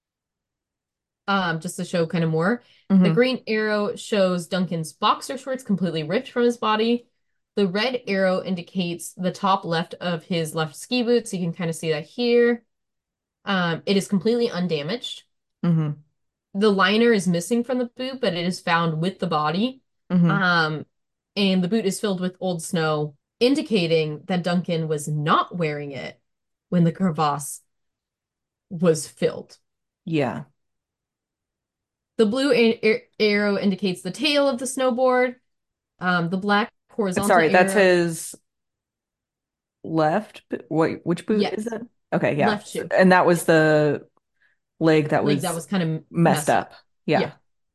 um, just to show kind of more. The Hmm. green arrow shows Duncan's boxer shorts completely ripped from his body. The red arrow indicates the top left of his left ski boot, so you can kind of see that here. Um, it is completely undamaged. Hmm. The liner is missing from the boot, but it is found with the body. Hmm. Um, and the boot is filled with old snow, indicating that Duncan was not wearing it when the crevasse was filled. Yeah. The blue a- a- arrow indicates the tail of the snowboard. Um, the black horizontal Sorry, that's arrow, his left. b- Wait, which boot is yes, it? Okay, yeah. left So- shoe, and that was the leg that leg that was was kind of messed messed up. up. Yeah. Yeah.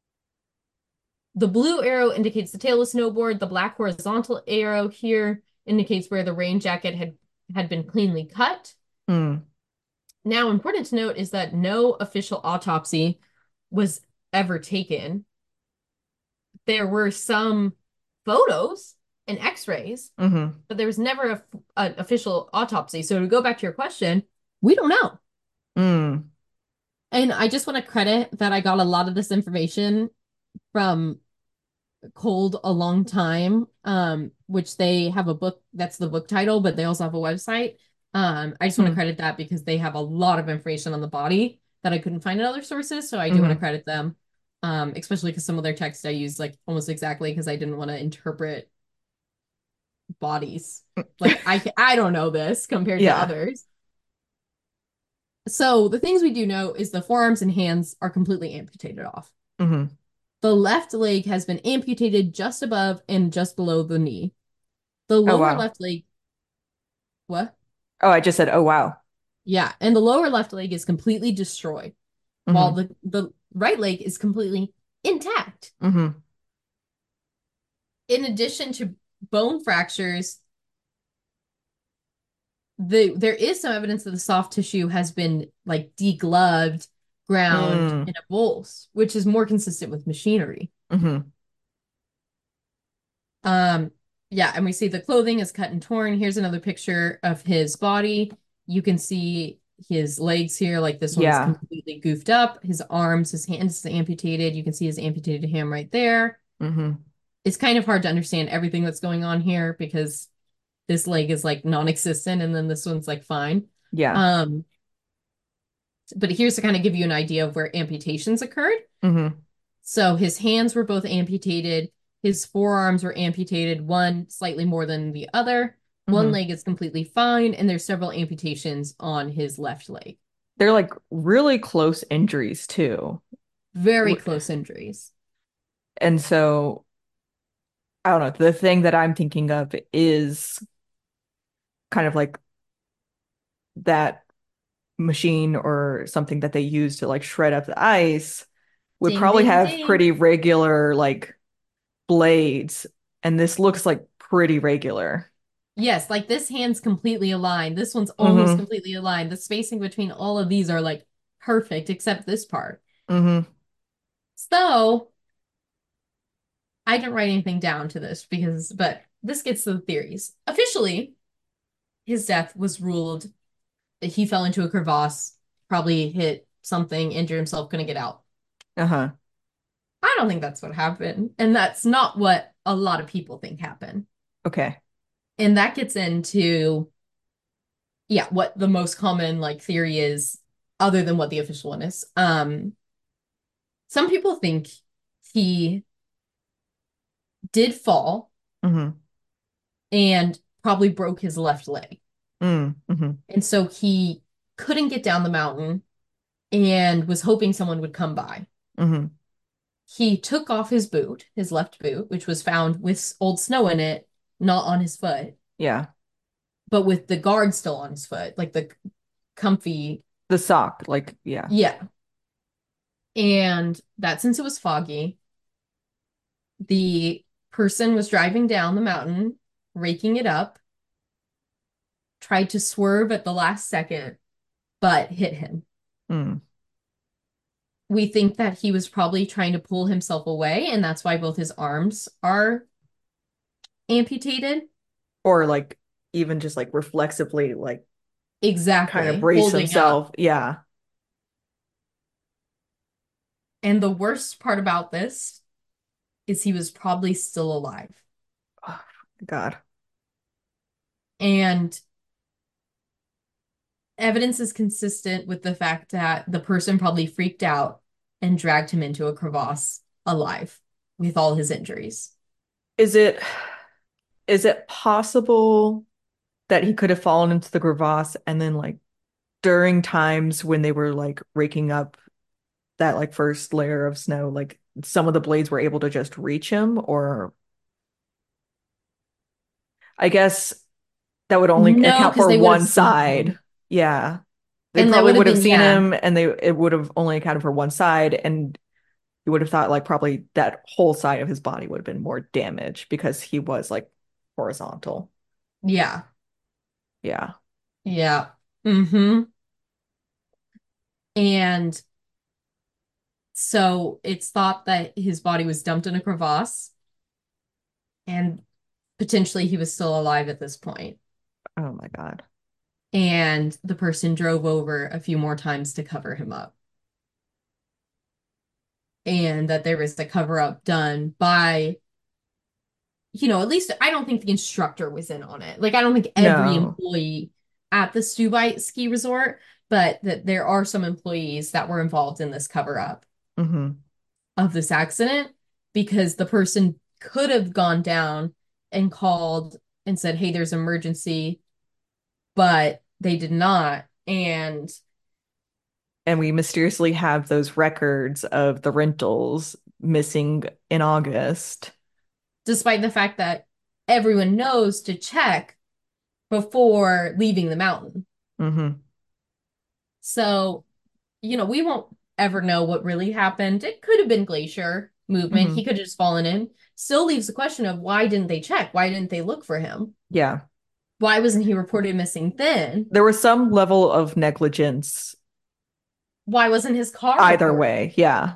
The blue arrow indicates the tail of snowboard. The black horizontal arrow here indicates where the rain jacket had had been cleanly cut. Mm. Now, important to note is that no official autopsy was ever taken. There were some photos and x-rays, Hmm. but there was never a, an official autopsy. So to go back to your question, we don't know. Mm. And I just want to credit that I got a lot of this information from Cold a Long Time, um, which they have a book that's the book title, but they also have a website. Um, I just want to Mm. credit that because they have a lot of information on the body that I couldn't find in other sources. So I do want to Hmm. credit them, um, especially because some of their text I used like almost exactly because I didn't want to interpret bodies. Like I I don't know this compared to Yeah. others. So the things we do know is the forearms and hands are completely amputated off. Hmm. The left leg has been amputated just above and just below the knee. The Oh lower wow. left leg, what? Oh, I just said, oh wow. Yeah, and the lower left leg is completely destroyed, while Hmm. the the right leg is completely intact. Hmm. In addition to bone fractures, the there is some evidence that the soft tissue has been like degloved, ground Mm. in a bolus, which is more consistent with machinery. Hmm. Um, yeah, and we see the clothing is cut and torn. Here's another picture of his body. You can see his legs here, like this one's Yeah. completely goofed up. His arms, his hands is amputated. You can see his amputated hand right there. Hmm. It's kind of hard to understand everything that's going on here because this leg is like non-existent and then this one's like fine. Yeah. Um, but here's to kind of give you an idea of where amputations occurred. Hmm. So his hands were both amputated. His forearms were amputated, one slightly more than the other. One Hmm. leg is completely fine, and there's several amputations on his left leg. They're like really close injuries too. Very W- close injuries. And so I don't know. The thing that I'm thinking of is kind of like that machine or something that they use to like shred up the ice would Ding, probably ding, have ding. pretty regular like blades, and this looks like pretty regular. Yes, like this hand's completely aligned. This one's almost Hmm. completely aligned. The spacing between all of these are like perfect, except this part. Hmm. So I didn't write anything down to this because, but this gets to the theories. Officially, his death was ruled that he fell into a crevasse, probably hit something, injured himself, couldn't get out. Uh-huh. I don't think that's what happened. And that's not what a lot of people think happened. Okay. And that gets into, yeah, what the most common like theory is, other than what the official one is. Um, some people think he did fall Mm-hmm. and probably broke his left leg. Mm, mm-hmm. And so he couldn't get down the mountain and was hoping someone would come by. Mm-hmm. He took off his boot, his left boot, which was found with old snow in it, not on his foot, Yeah. but with the guard still on his foot, like the comfy. The sock, like, yeah. Yeah. And that since it was foggy, the person was driving down the mountain, raking it up, tried to swerve at the last second, but hit him. Mm. We think that he was probably trying to pull himself away, and that's why both his arms are amputated. Or like even just like reflexively like kind of Exactly, brace holding up. himself. Yeah. And the worst part about this is he was probably still alive. Oh, God. And evidence is consistent with the fact that the person probably freaked out and dragged him into a crevasse alive with all his injuries. Is it is it possible that he could have fallen into the crevasse and then like during times when they were like raking up that like first layer of snow, like some of the blades were able to just reach him, or I guess that would only No, account because for they would have one seen side. him. Yeah. They And that probably would have would have been, seen yeah, him and they it would have only accounted for one side, and you would have thought like probably that whole side of his body would have been more damaged because he was like horizontal. yeah, Yeah. yeah. Mm-hmm. And so it's thought that his body was dumped in a crevasse and potentially he was still alive at this point. Oh my God. And the person drove over a few more times to cover him up. And that there was a cover up done by, you know, at least I don't think the instructor was in on it. Like, I don't think every No. employee at the Stubite ski resort, but that there are some employees that were involved in this cover up Hmm. of this accident because the person could have gone down and called and said, hey, there's emergency, but they did not. And And we mysteriously have those records of the rentals missing in August. despite the fact that everyone knows to check before leaving the mountain. Hmm. So, you know, we won't ever know what really happened. It could have been glacier movement. He Hmm. could have just fallen in. Still leaves the question of why didn't they check? Why didn't they look for him? Yeah. Why wasn't he reported missing then? There was some level of negligence Why wasn't his car either reported? way. Yeah.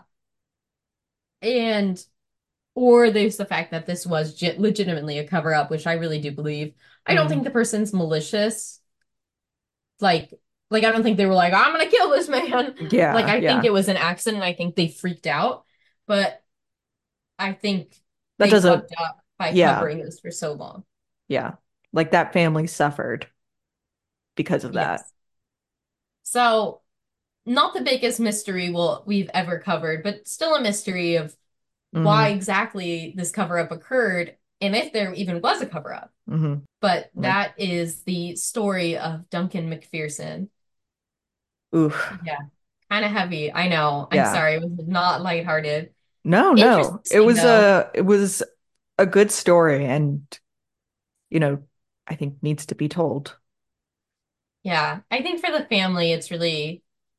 And or there's the fact that this was ge- legitimately a cover up, which I really do believe. I don't think Mm. the person's malicious. Like, like I don't think they were like, I'm gonna kill this man. Like, Yeah. I think Yeah. it was an accident. I think they freaked out, but I think That they doesn't, fucked up by yeah. covering this for so long. Yeah. Like that family suffered because of that. Yes. So, not the biggest mystery we'll, we've ever covered, but still a mystery of why Hmm. exactly this cover up occurred and if there even was a cover up. Hmm. But Like, that is the story of Duncan McPherson. oof. Yeah, kind of heavy. I know. I'm Yeah. sorry. It was not lighthearted. No, no. It Interesting was though. a it was a good story and you know, I think needs to be told. Yeah, I think for the family, it's really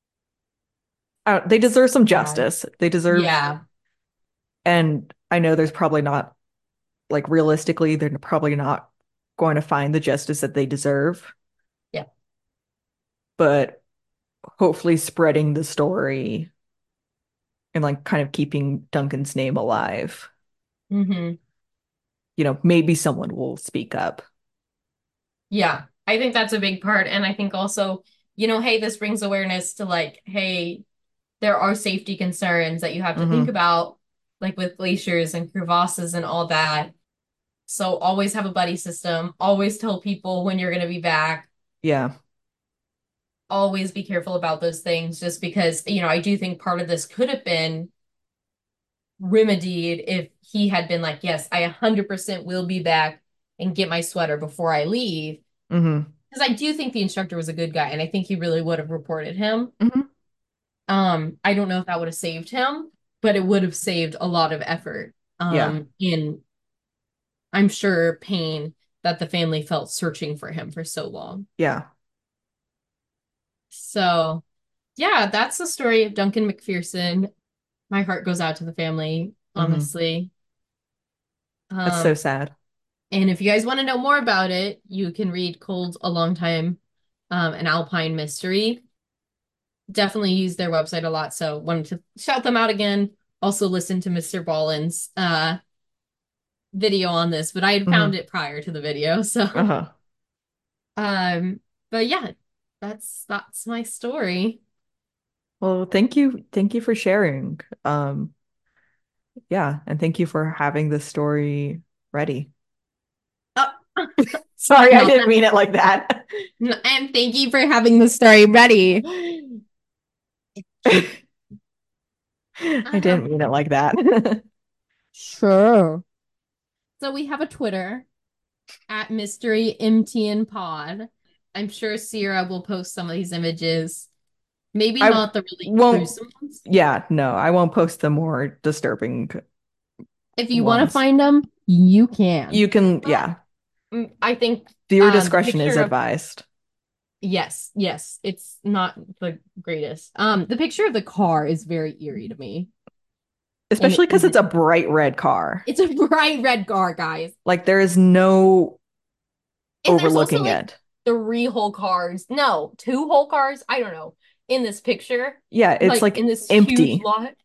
Uh, they deserve some sad. justice. They deserve, Yeah, and I know there's probably not, like realistically, they're probably not going to find the justice that they deserve, yeah, but hopefully spreading the story and like kind of keeping Duncan's name alive. Hmm. You know, maybe someone will speak up. Yeah, I think that's a big part. And I think also, you know, hey, this brings awareness to like, hey, there are safety concerns that you have to think Hmm. about, like with glaciers and crevasses and all that. So always have a buddy system. Always tell people when you're going to be back. Yeah. Always be careful about those things, just because, you know, I do think part of this could have been remedied if he had been like, yes, I one hundred percent will be back and get my sweater before I leave. Hmm. Because I do think the instructor was a good guy and I think he really would have reported him. Hmm. Um, I don't know if that would have saved him, but it would have saved a lot of effort. Yeah. Um, in I'm sure pain that the family felt searching for him for so long. Yeah. So, yeah, that's the story of Duncan McPherson. My heart goes out to the family, Hmm. honestly. That's so Um, sad. and if you guys want to know more about it, you can read Cold a Long Time, um, an Alpine Mystery. Definitely use their website a lot, so wanted to shout them out again. Also listen to mister Ballin's uh video on this, but I had found Hmm. it prior to the video, so Uh-huh. um, but yeah, that's that's my story. Well, thank you. Thank you for sharing. Um, yeah, and thank you for having this story ready. Oh, Sorry, I no, didn't mean it like that. no, and thank you for having the story ready. I didn't Um, mean it like that. sure. So we have a Twitter at Mystery M T N Pod. I'm sure Sierra will post some of these images. Maybe I not the really won't, gruesome ones. yeah, no, I won't post the more disturbing If you want to ones. find them, you can. You can, But yeah, mm, I think viewer um, the discretion is picture of advised. yes, yes, it's not the greatest. Um, the picture of the car is very eerie to me, and Especially it because it's isn't. a bright red car. It's a bright red car, guys, Like there is no and there's also overlooking like it. three whole cars. No, two whole cars. I don't know. In this picture, Yeah, it's like in like this huge empty. lot,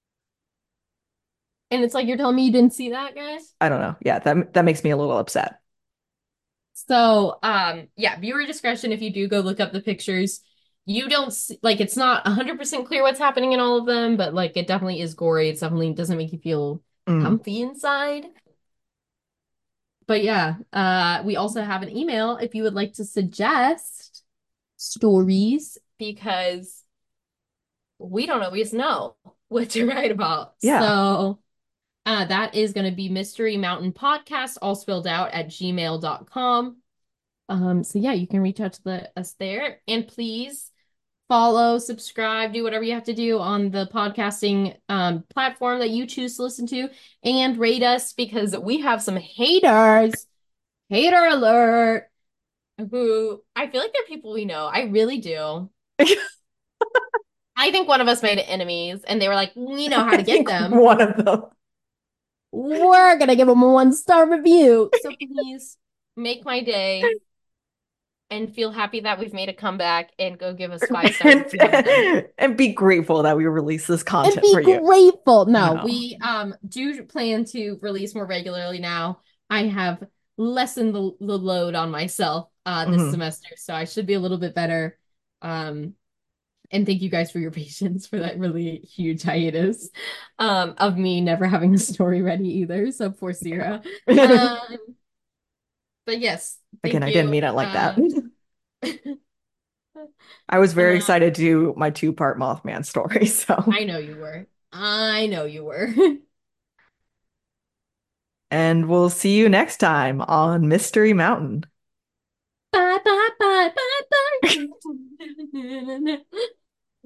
and it's like you're telling me you didn't see that, guys. I don't know. Yeah, that that makes me a little upset. So, um, yeah, viewer discretion if you do go look up the pictures. You don't see, like it's not one hundred percent clear what's happening in all of them, but like it definitely is gory. It definitely doesn't make you feel Mm. comfy inside. But yeah, uh, we also have an email if you would like to suggest stories because we don't always know what to write about. Yeah. So, uh, that is going to be Mystery Mountain Podcast, all spelled out at gmail dot com. Um, so yeah, you can reach out to the us there, and please follow, subscribe, do whatever you have to do on the podcasting um platform that you choose to listen to, and rate us because we have some haters. Hater alert. Who I feel like they're people we know. I really do. I think one of us made enemies, and they were like, "We know how I to get think them. one of them. We're gonna give them a one star review." So please make my day and feel happy that we've made a comeback and go give us five stars if and, you haven't. and be grateful that we release this And content be for you. grateful. No, No. we um do plan to release more regularly now. I have lessened the, the load on myself uh this Hmm. semester, so I should be a little bit better. Um and thank you guys for your patience for that really huge hiatus um of me never having a story ready either. So poor Sierra. Yeah. Um but yes, Again, thank I didn't you. mean it like that. Uh, I was very uh excited to do my two-part Mothman story, so. I know you were. I know you were. And we'll see you next time on Mystery Mountain. Bye bye bye bye bye.